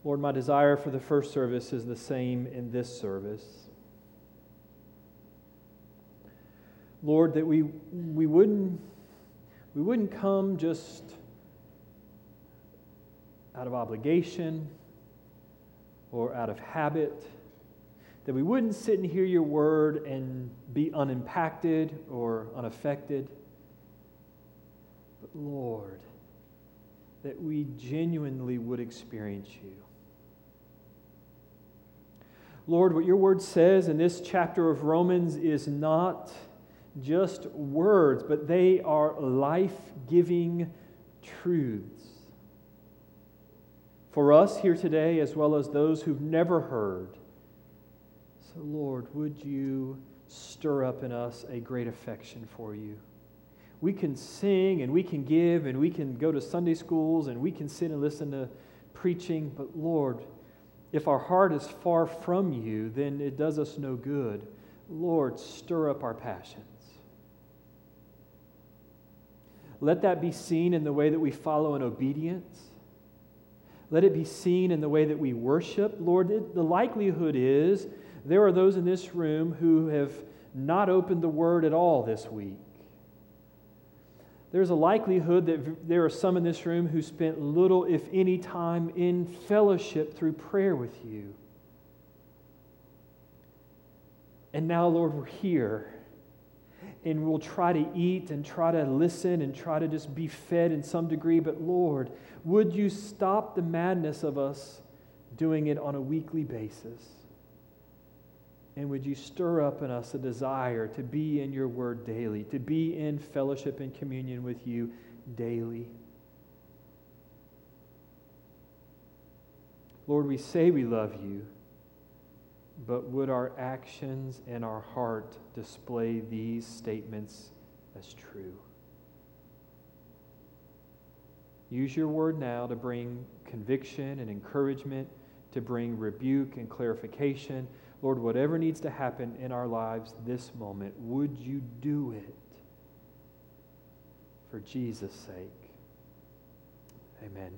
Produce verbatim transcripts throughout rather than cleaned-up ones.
Lord, my desire for the first service is the same in this service. Lord, that we we wouldn't we wouldn't come just out of obligation or out of habit, that we wouldn't sit and hear your word and be unimpacted or unaffected. But Lord, that we genuinely would experience you. Lord, what your word says in this chapter of Romans is not just words, but they are life-giving truths. For us here today, as well as those who've never heard. So, Lord, would you stir up in us a great affection for you? We can sing and we can give and we can go to Sunday schools and we can sit and listen to preaching, but Lord, if our heart is far from you, then it does us no good. Lord, stir up our passions. Let that be seen in the way that we follow in obedience. Let it be seen in the way that we worship. Lord, it, the likelihood is there are those in this room who have not opened the Word at all this week. There's a likelihood that there are some in this room who spent little, if any, time in fellowship through prayer with you. And now, Lord, we're here. And we'll try to eat and try to listen and try to just be fed in some degree. But Lord, would you stop the madness of us doing it on a weekly basis? And would you stir up in us a desire to be in your word daily, to be in fellowship and communion with you daily? Lord, we say we love you, but would our actions and our heart display these statements as true? Use your word now to bring conviction and encouragement, to bring rebuke and clarification. Lord, whatever needs to happen in our lives this moment, would you do it for Jesus' sake? Amen.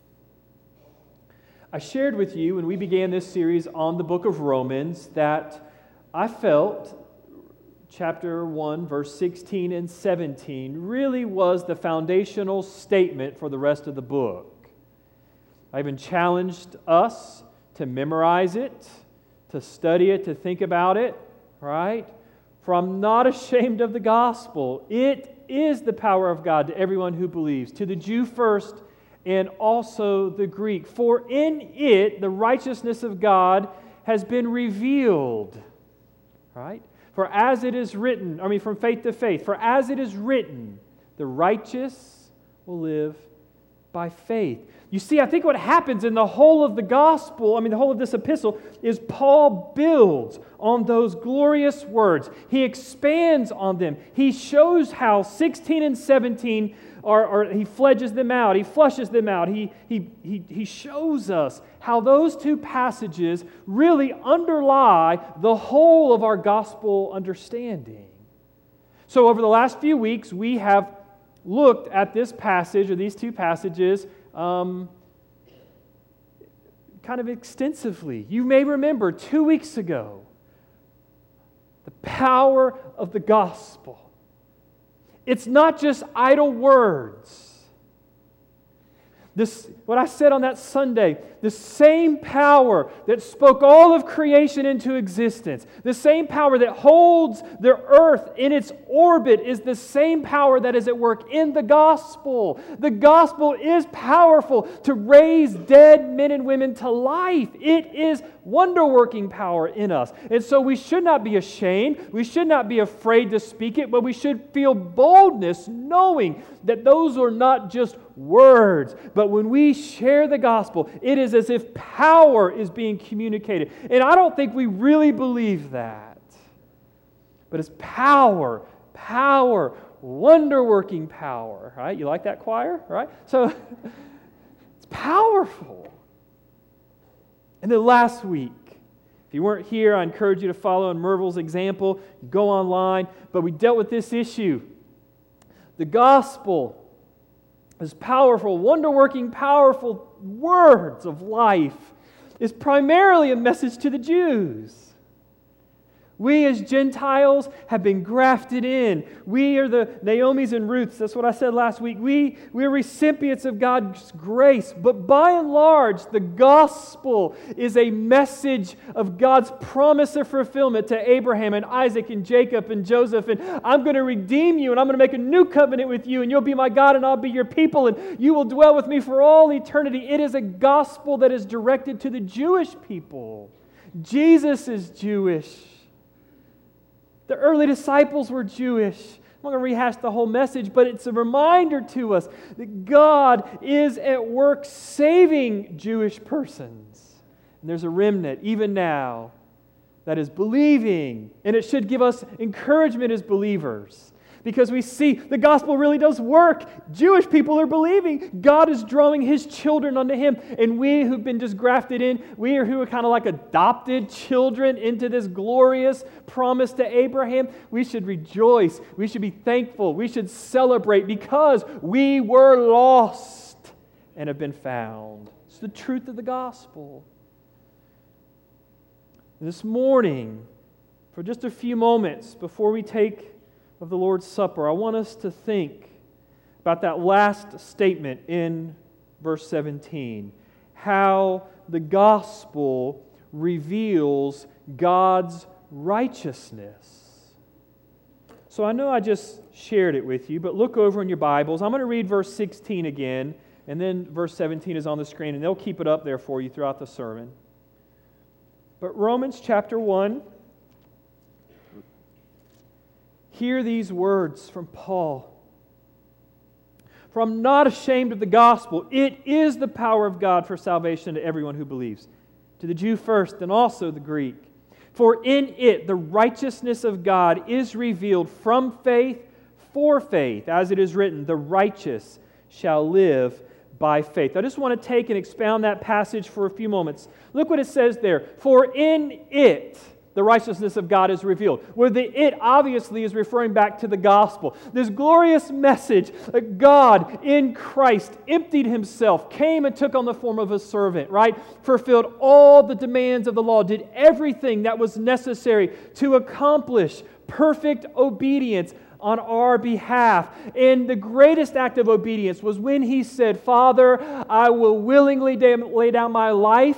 I shared with you when we began this series on the book of Romans that I felt chapter one, verse sixteen and seventeen really was the foundational statement for the rest of the book. I even challenged us to memorize it, to study it, to think about it, right? For I'm not ashamed of the gospel. It is the power of God to everyone who believes, to the Jew first and also the Greek. For in it the righteousness of God has been revealed, right? For as it is written, I mean from faith to faith, for as it is written, the righteous will live by faith. You see, I think what happens in the whole of the gospel, I mean the whole of this epistle, is Paul builds on those glorious words. He expands on them. He shows how sixteen and seventeen are, are he fledges them out. He flushes them out. He, he, he, he shows us how those two passages really underlie the whole of our gospel understanding. So over the last few weeks, we have looked at this passage, or these two passages, um, kind of extensively. You may remember two weeks ago, the power of the gospel. It's not just idle words. This, what I said on that Sunday, the same power that spoke all of creation into existence, the same power that holds the earth in its orbit is the same power that is at work in the gospel. The gospel is powerful to raise dead men and women to life. It is wonder-working power in us. And so we should not be ashamed. We should not be afraid to speak it, but we should feel boldness knowing that those are not just words. But when we share the gospel, it is as if power is being communicated. And I don't think we really believe that. But it's power, power, wonder-working power, right? You like that choir, right? So it's powerful. And then last week, if you weren't here, I encourage you to follow in Merville's example. Go online. But we dealt with this issue. The gospel is powerful, wonder-working, powerful words of life is primarily a message to the Jews. We as Gentiles have been grafted in. We are the Naomi's and Ruth's. That's what I said last week. We, we are recipients of God's grace. But by and large, the gospel is a message of God's promise of fulfillment to Abraham and Isaac and Jacob and Joseph. And I'm going to redeem you, and I'm going to make a new covenant with you, and you'll be my God, and I'll be your people, and you will dwell with me for all eternity. It is a gospel that is directed to the Jewish people. Jesus is Jewish. The early disciples were Jewish. I'm not going to rehash the whole message, but it's a reminder to us that God is at work saving Jewish persons. And there's a remnant, even now, that is believing. And it should give us encouragement as believers, because we see the gospel really does work. Jewish people are believing. God is drawing His children unto Him. And we who've been just grafted in, we are who are kind of like adopted children into this glorious promise to Abraham. We should rejoice. We should be thankful. We should celebrate because we were lost and have been found. It's the truth of the gospel. This morning, for just a few moments before we take of the Lord's Supper, I want us to think about that last statement in verse seventeen, how the gospel reveals God's righteousness. So I know I just shared it with you, but look over in your Bibles. I'm going to read verse sixteen again, and then verse seventeen is on the screen, and they'll keep it up there for you throughout the sermon. But Romans chapter one, hear these words from Paul. For I'm not ashamed of the gospel. It is the power of God for salvation to everyone who believes, to the Jew first and also the Greek. For in it the righteousness of God is revealed from faith for faith, as it is written, the righteous shall live by faith. I just want to take and expound that passage for a few moments. Look what it says there. For in it the righteousness of God is revealed. Where the it obviously is referring back to the gospel. This glorious message that God in Christ emptied Himself, came and took on the form of a servant, right? Fulfilled all the demands of the law, did everything that was necessary to accomplish perfect obedience on our behalf. And the greatest act of obedience was when He said, Father, I will willingly lay down my life.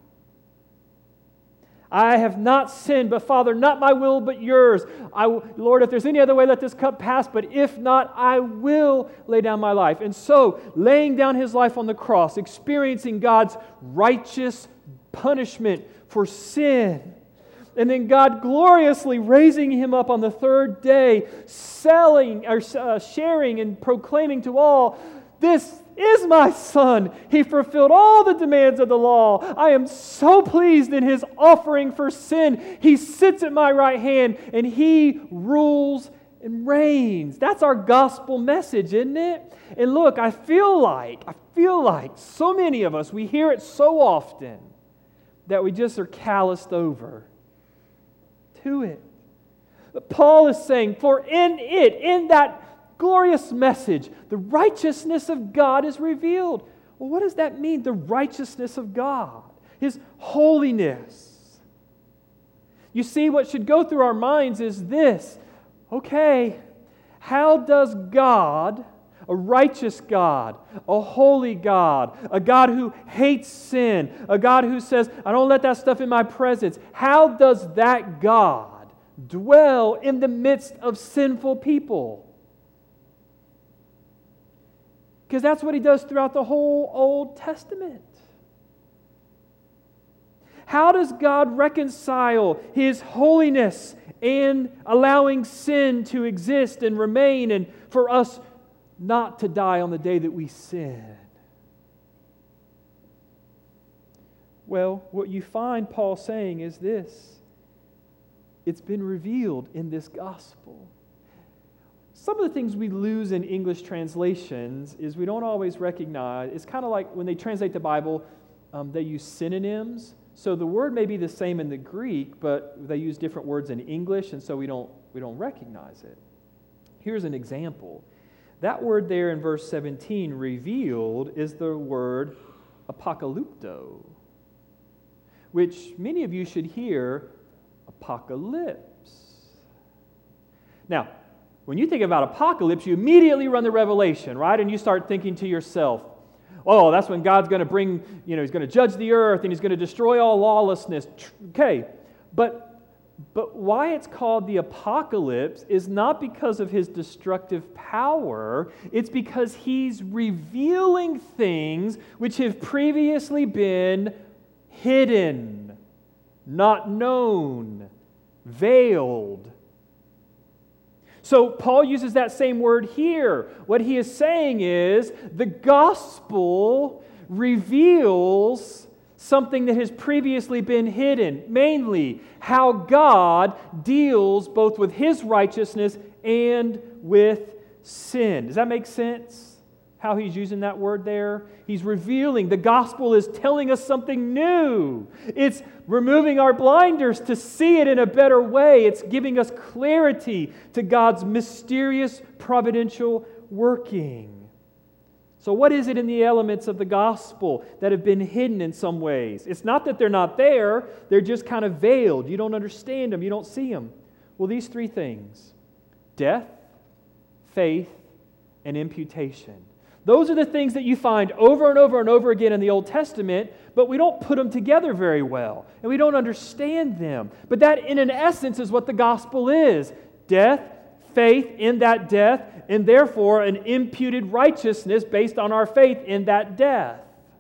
I have not sinned, but Father, not my will, but yours. I, Lord, if there's any other way, let this cup pass, but if not, I will lay down my life. And so, laying down His life on the cross, experiencing God's righteous punishment for sin, and then God gloriously raising Him up on the third day, selling or uh, sharing and proclaiming to all, this is my Son. He fulfilled all the demands of the law. I am so pleased in His offering for sin. He sits at my right hand and He rules and reigns. That's our gospel message, isn't it? And look, I feel like, I feel like so many of us, we hear it so often that we just are calloused over to it. But Paul is saying, for in it, in that glorious message, the righteousness of God is revealed. Well, what does that mean, the righteousness of God? His holiness. You see, what should go through our minds is this. Okay, how does God, a righteous God, a holy God, a God who hates sin, a God who says, I don't let that stuff in my presence, how does that God dwell in the midst of sinful people? Because that's what He does throughout the whole Old Testament. How does God reconcile His holiness and allowing sin to exist and remain and for us not to die on the day that we sin? Well, what you find Paul saying is this. It's been revealed in this gospel. Some of the things we lose in English translations is we don't always recognize. It's kind of like when they translate the Bible, um, they use synonyms. So the word may be the same in the Greek, but they use different words in English, and so we don't we don't recognize it. Here's an example. That word there in verse seventeen, revealed, is the word apocalypto. which many of you should hear, apocalypse. Now, when you think about apocalypse, you immediately run to Revelation, right? And you start thinking to yourself, oh, that's when God's going to bring, you know, He's going to judge the earth and He's going to destroy all lawlessness. Okay, but But why it's called the apocalypse is not because of His destructive power. It's because He's revealing things which have previously been hidden, not known, veiled. So Paul uses that same word here. What he is saying is the gospel reveals something that has previously been hidden, mainly how God deals both with His righteousness and with sin. Does that make sense? How he's using that word there? He's revealing. The gospel is telling us something new. It's removing our blinders to see it in a better way. It's giving us clarity to God's mysterious providential working. So what is it in the elements of the gospel that have been hidden in some ways? It's not that they're not there, they're just kind of veiled. You don't understand them, you don't see them. Well, these three things: death, faith, and imputation. Those are the things that you find over and over and over again in the Old Testament, but we don't put them together very well, and we don't understand them. But that, in an essence, is what the gospel is. Death, faith in that death, and therefore an imputed righteousness based on our faith in that death.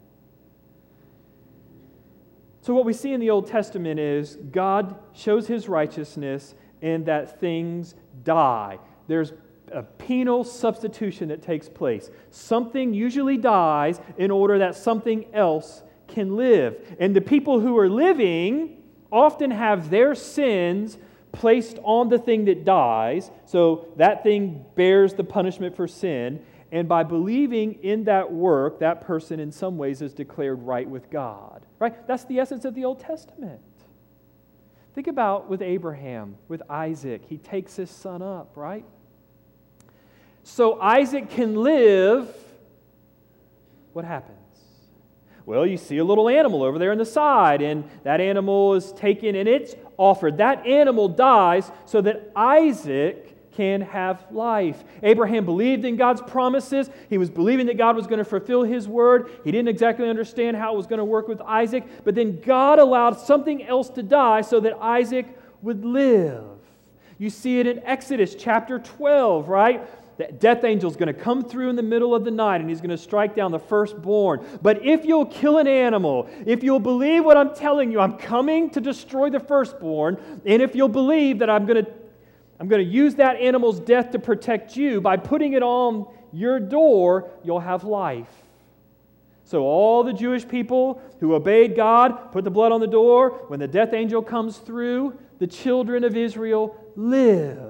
So what we see in the Old Testament is God shows His righteousness in that things die. There's a penal substitution that takes place. Something usually dies in order that something else can live. And the people who are living often have their sins placed on the thing that dies, so that thing bears the punishment for sin, and by believing in that work, that person in some ways is declared right with God. Right? That's the essence of the Old Testament. Think about with Abraham, with Isaac. He takes his son up, right? So Isaac can live. What happens? Well, you see a little animal over there on the side, and that animal is taken and it's offered. That animal dies so that Isaac can have life. Abraham believed in God's promises. He was believing that God was going to fulfill His word. He didn't exactly understand how it was going to work with Isaac, but then God allowed something else to die so that Isaac would live. You see it in Exodus chapter twelve, right? The death angel is going to come through in the middle of the night and he's going to strike down the firstborn. But if you'll kill an animal, if you'll believe what I'm telling you, I'm coming to destroy the firstborn, and if you'll believe that I'm going to I'm going to use that animal's death to protect you, by putting it on your door, you'll have life. So all the Jewish people who obeyed God put the blood on the door. When the death angel comes through, the children of Israel live.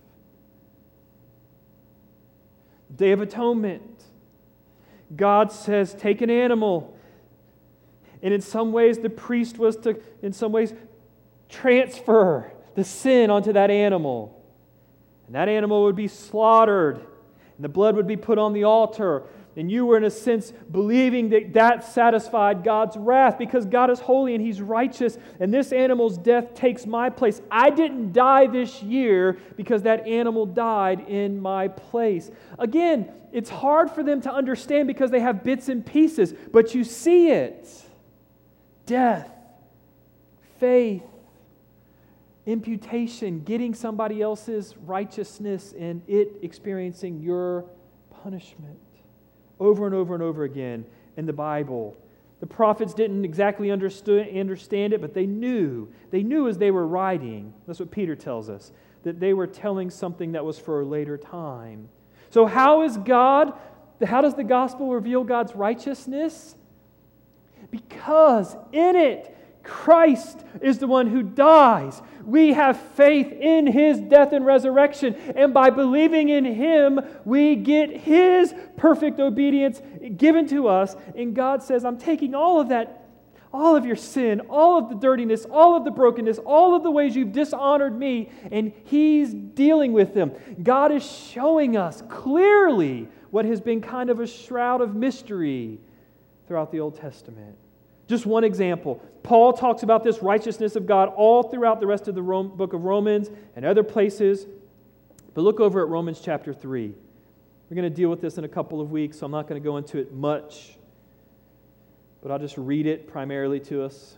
Day of Atonement. God says, take an animal. And in some ways, the priest was to, in some ways, transfer the sin onto that animal. And that animal would be slaughtered. And the blood would be put on the altar. And you were, in a sense, believing that that satisfied God's wrath, because God is holy and He's righteous, and this animal's death takes my place. I didn't die this year because that animal died in my place. Again, it's hard for them to understand because they have bits and pieces, but you see it. Death, faith, imputation, getting somebody else's righteousness and it experiencing your punishment. Over and over and over again in the Bible. The prophets didn't exactly understand it, but they knew. They knew as they were writing. That's what Peter tells us, that they were telling something that was for a later time. So how is God, how does the gospel reveal God's righteousness? Because in it, Christ is the one who dies. We have faith in His death and resurrection, and by believing in Him, we get His perfect obedience given to us. And God says, I'm taking all of that, all of your sin, all of the dirtiness, all of the brokenness, all of the ways you've dishonored me, and He's dealing with them. God is showing us clearly what has been kind of a shroud of mystery throughout the Old Testament, Just one example. Paul talks about this righteousness of God all throughout the rest of the Rome, book of Romans and other places. But look over at Romans chapter three. We're going to deal with this in a couple of weeks, so I'm not going to go into it much. But I'll just read it primarily to us.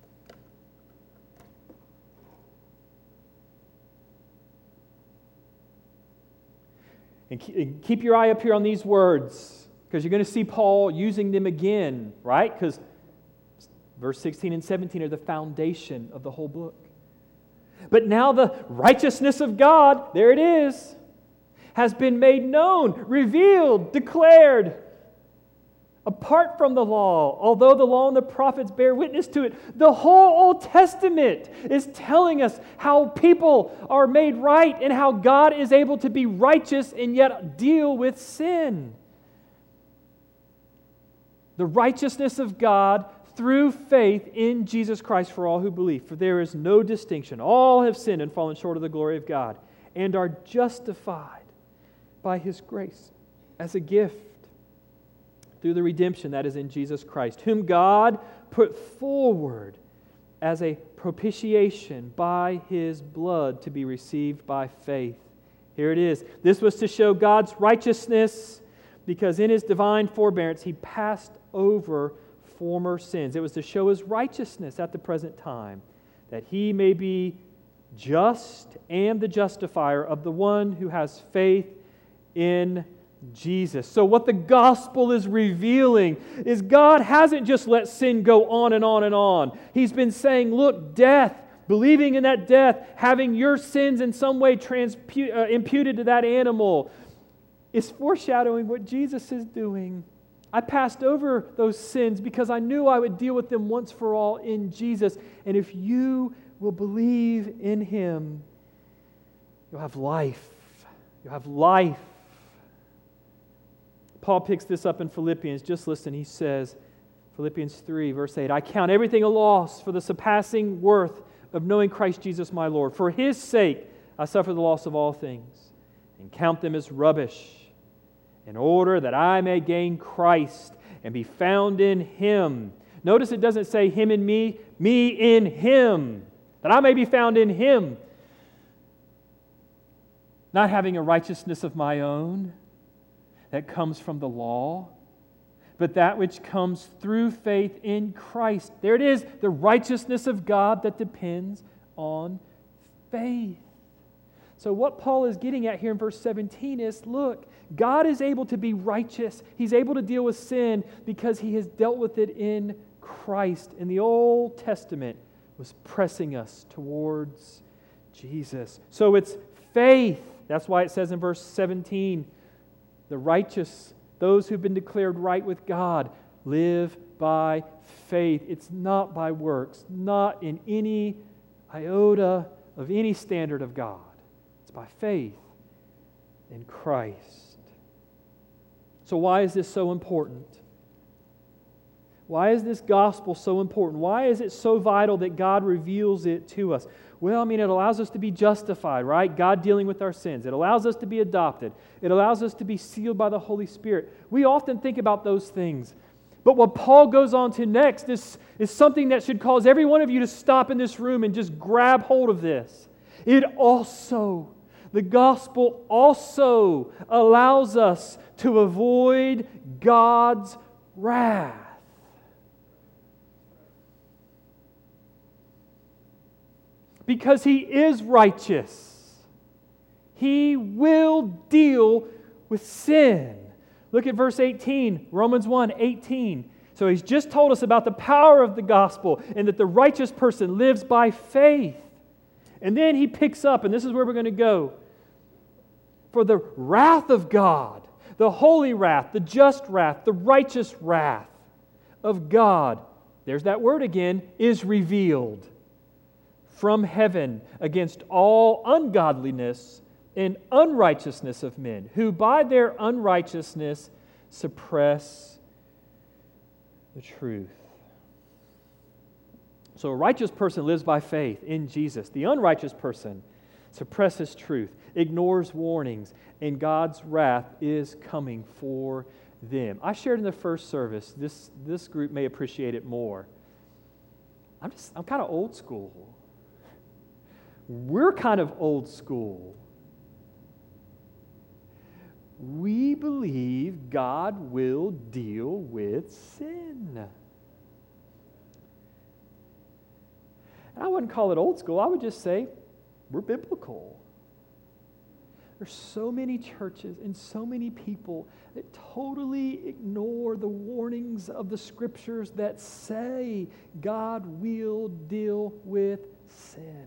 And keep your eye up here on these words, because you're going to see Paul using them again, right? Because verse sixteen and seventeen are the foundation of the whole book. But now the righteousness of God, there it is, has been made known, revealed, declared, apart from the law, although the law and the prophets bear witness to it. The whole Old Testament is telling us how people are made right and how God is able to be righteous and yet deal with sin. The righteousness of God through faith in Jesus Christ for all who believe. For there is no distinction. All have sinned and fallen short of the glory of God and are justified by His grace as a gift through the redemption that is in Jesus Christ, whom God put forward as a propitiation by His blood to be received by faith. Here it is. This was to show God's righteousness because in His divine forbearance He passed over former sins. It was to show His righteousness at the present time, that He may be just and the justifier of the one who has faith in Jesus. So what the gospel is revealing is God hasn't just let sin go on and on and on. He's been saying, look, death, believing in that death, having your sins in some way transpu- uh, imputed to that animal, is foreshadowing what Jesus is doing. I passed over those sins because I knew I would deal with them once for all in Jesus. And if you will believe in Him, you'll have life. You'll have life. Paul picks this up in Philippians. Just listen, he says, Philippians three, verse eight, I count everything a loss for the surpassing worth of knowing Christ Jesus my Lord. For His sake I suffer the loss of all things and count them as rubbish, in order that I may gain Christ and be found in Him. Notice it doesn't say Him and me, me in Him, that I may be found in Him. Not having a righteousness of my own that comes from the law, but that which comes through faith in Christ. There it is, the righteousness of God that depends on faith. So what Paul is getting at here in verse seventeen is, look, God is able to be righteous. He's able to deal with sin because He has dealt with it in Christ. And the Old Testament was pressing us towards Jesus. So it's faith. That's why it says in verse seventeen, the righteous, those who've been declared right with God, live by faith. It's not by works, not in any iota of any standard of God. It's by faith in Christ. So why is this so important? Why is this gospel so important? Why is it so vital that God reveals it to us? Well, I mean, it allows us to be justified, right? God dealing with our sins. It allows us to be adopted. It allows us to be sealed by the Holy Spirit. We often think about those things. But what Paul goes on to next is, is something that should cause every one of you to stop in this room and just grab hold of this. It also, the gospel also allows us to avoid God's wrath. Because He is righteous. He will deal with sin. Look at verse eighteen, Romans one, eighteen. So He's just told us about the power of the gospel and that the righteous person lives by faith. And then He picks up, and this is where we're going to go. For the wrath of God, the holy wrath, the just wrath, the righteous wrath of God, there's that word again, is revealed from heaven against all ungodliness and unrighteousness of men, who by their unrighteousness suppress the truth. So a righteous person lives by faith in Jesus. The unrighteous person suppresses truth, ignores warnings, and God's wrath is coming for them. I shared in the first service, this, this group may appreciate it more. I'm just, I'm kind of old school. We're kind of old school. We believe God will deal with sin. And I wouldn't call it old school. I would just say we're biblical. There's so many churches and so many people that totally ignore the warnings of the Scriptures that say God will deal with sin.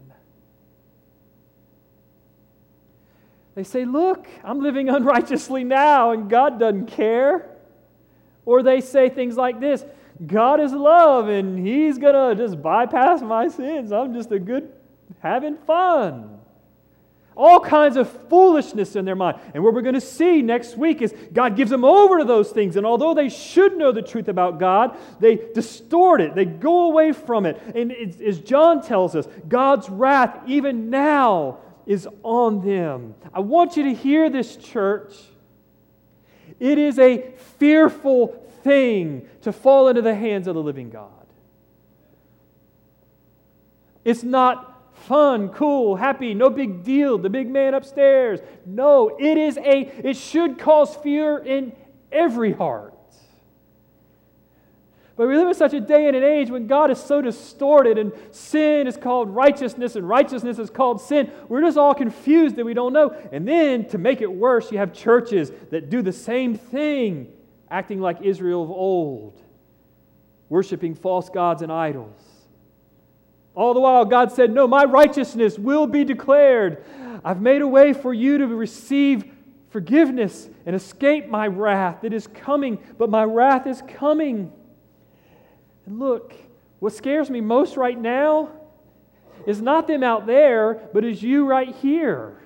They say, look, I'm living unrighteously now and God doesn't care. Or they say things like this, God is love and He's going to just bypass my sins. I'm just a good, having fun. All kinds of foolishness in their mind. And what we're going to see next week is God gives them over to those things. And although they should know the truth about God, they distort it. They go away from it. And it's, as John tells us, God's wrath even now is on them. I want you to hear this, church. It is a fearful thing to fall into the hands of the living God. It's not fun, cool, happy, no big deal, the big man upstairs. No, it is a, it should cause fear in every heart. But we live in such a day and an age when God is so distorted and sin is called righteousness and righteousness is called sin. We're just all confused that we don't know. And then, to make it worse, you have churches that do the same thing, acting like Israel of old, worshiping false gods and idols. All the while, God said, no, my righteousness will be declared. I've made a way for you to receive forgiveness and escape my wrath. It is coming, but my wrath is coming. And look, what scares me most right now is not them out there, but is you right here.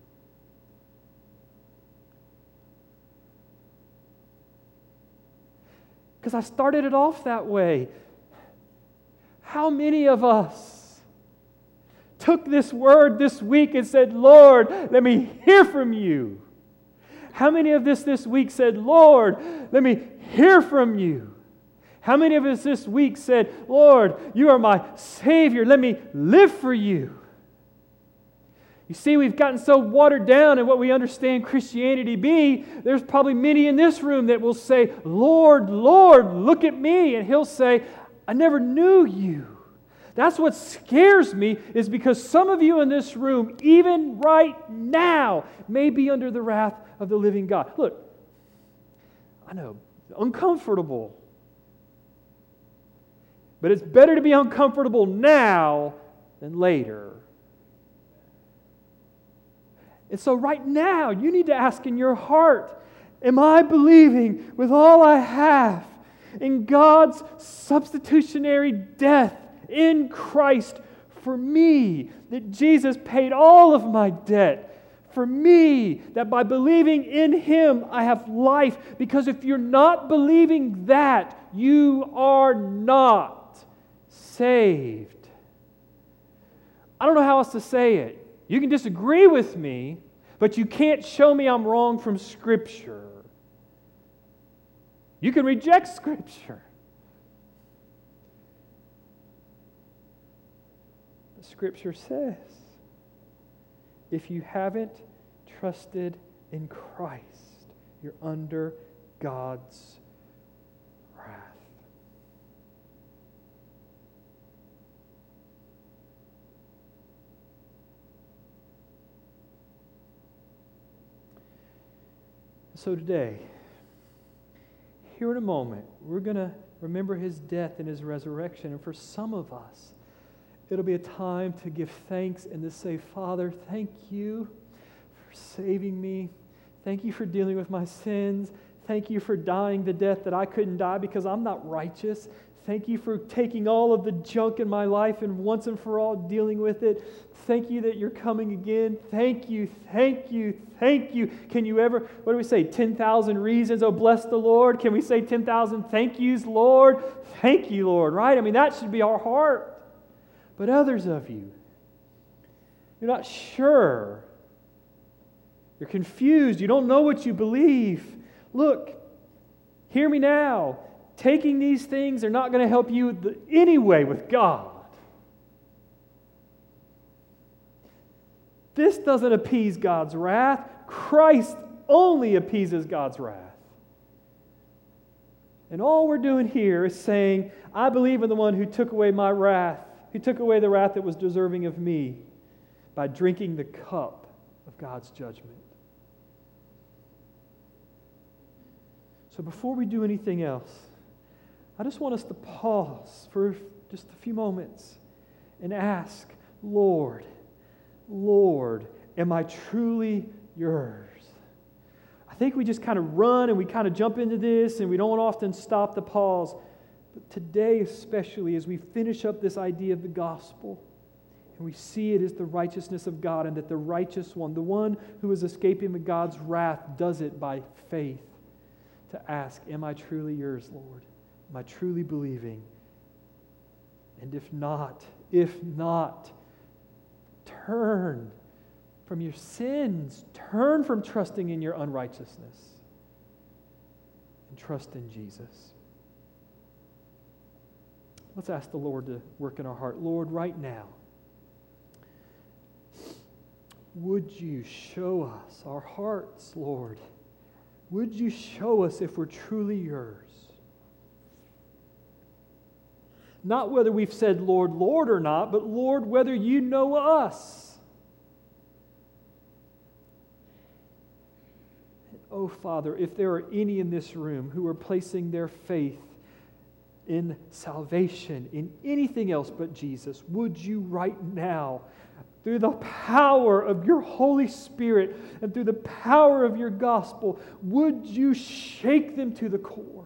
Because I started it off that way. How many of us took this word this week and said, Lord, let me hear from you? How many of this this week said, Lord, let me hear from you? How many of us this week said, Lord, you are my Savior. Let me live for you. You see, we've gotten so watered down in what we understand Christianity be, there's probably many in this room that will say, Lord, Lord, look at me. And He'll say, I never knew you. That's what scares me, is because some of you in this room, even right now, may be under the wrath of the living God. Look, I know, uncomfortable. But it's better to be uncomfortable now than later. And so right now, you need to ask in your heart, am I believing with all I have in God's substitutionary death in Christ for me, that Jesus paid all of my debt for me, that by believing in Him I have life? Because if you're not believing that, you are not saved. I don't know how else to say it. You can disagree with me, but you can't show me I'm wrong from Scripture. You can reject Scripture. But Scripture says, if you haven't trusted in Christ, you're under God's wrath. So today, here in a moment, we're going to remember His death and His resurrection. And for some of us, it'll be a time to give thanks and to say, Father, thank you for saving me. Thank you for dealing with my sins. Thank you for dying the death that I couldn't die because I'm not righteous. Thank you for taking all of the junk in my life and once and for all dealing with it. Thank you that you're coming again. Thank you, thank you, thank you. Can you ever, what do we say, ten thousand reasons, oh bless the Lord? Can we say ten thousand thank yous, Lord? Thank you, Lord, right? I mean, that should be our heart. But others of you, you're not sure. You're confused. You don't know what you believe. Look, hear me now. Taking these things are not going to help you anyway with God. This doesn't appease God's wrath. Christ only appeases God's wrath. And all we're doing here is saying, I believe in the one who took away my wrath, who took away the wrath that was deserving of me by drinking the cup of God's judgment. So before we do anything else, I just want us to pause for just a few moments and ask, Lord, Lord, am I truly yours? I think we just kind of run and we kind of jump into this and we don't often stop to pause. But today especially, as we finish up this idea of the gospel and we see it as the righteousness of God, and that the righteous one, the one who is escaping God's wrath, does it by faith, to ask, am I truly yours, Lord? Am I truly believing? And if not, if not, turn from your sins. Turn from trusting in your unrighteousness and trust in Jesus. Let's ask the Lord to work in our heart. Lord, right now, would you show us our hearts, Lord? Would you show us if we're truly yours? Not whether we've said, Lord, Lord or not, but Lord, whether you know us. Oh, Father, if there are any in this room who are placing their faith in salvation, in anything else but Jesus, would you right now, through the power of your Holy Spirit and through the power of your gospel, would you shake them to the core?